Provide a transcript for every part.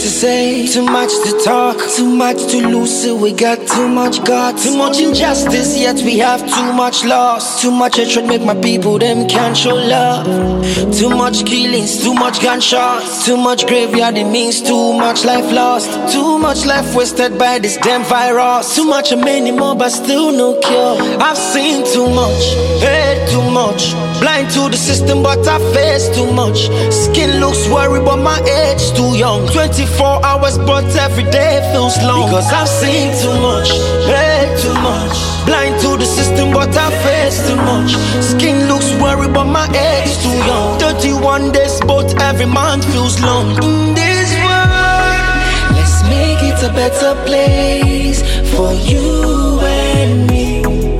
to say, too much to talk, too much to lose, so we got too much God. Too much injustice, yet we have too much loss. Too much hatred make my people, them can't show love. Too much killings, too much gunshots. Too much graveyard, it means too much life lost. Too much life wasted by this damn virus. Too much and many more, but still no cure. I've seen too much, heard too much. Blind to the system, but I face too much. Skin looks worried, but my age too young. 24 hours, but every day feels long. Because I've seen too much, heard too much. Blind to the system, but I face too much. Skin looks worried, but my age too young. 31 days, but every month feels long. In this world, let's make it a better place for you and me.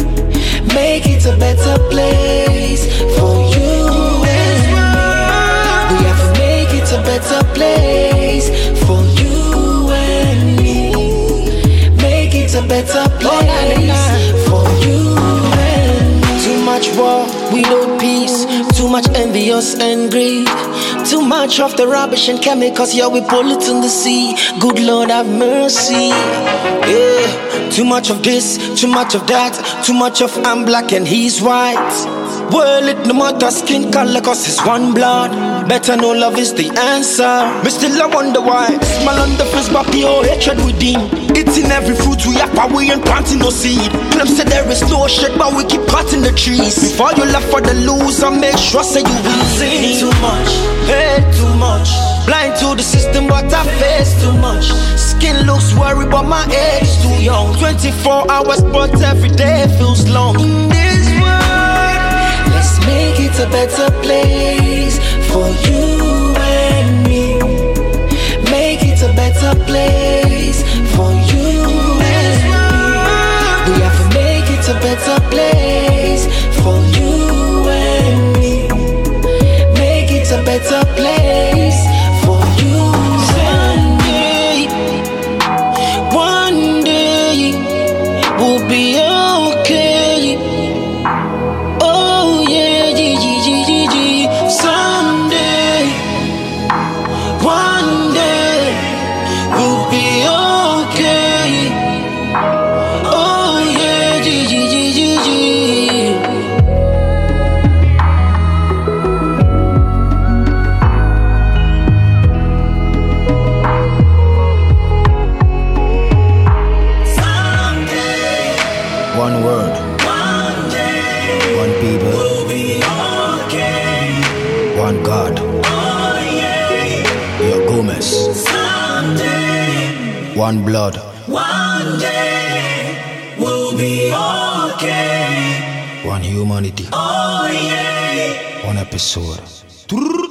Make it a better place for you and me. We have to make it a better place for you and me. Make it a better place for you and me. Too much war, we know peace. Too much envious and greed. Too much of the rubbish and chemicals, yeah, we pollute in the sea. Good Lord have mercy. Yeah, too much of this, too much of that. Too much of I'm black and he's white. Well, it no matter skin color, cause it's one blood. Better know love is the answer. But still I wonder why. Smile on the face, but pure hatred within. It's in every fruit we have, but we ain't planting no seed. Them say there is no shade, but we keep cutting the trees. Before you left for the loser, make sure say you will. Seen too much, heard too much. Blind to the system, but I face too much. Skin looks worried, but my age too young. 24 hours, but every day feels long. In this world, let's make it a better place for you and me. Make it a better place for you and me. We have to make it a better place for you and me. Make it a better place for you. One day we'll be okay. Oh yeah, someday, one day we'll be okay. Oh yeah, One word, one day, one people, we'll be okay. One God, oh yeah, your Gomez. Someday, one blood, one day, we'll be okay. One humanity, oh yeah, one episode.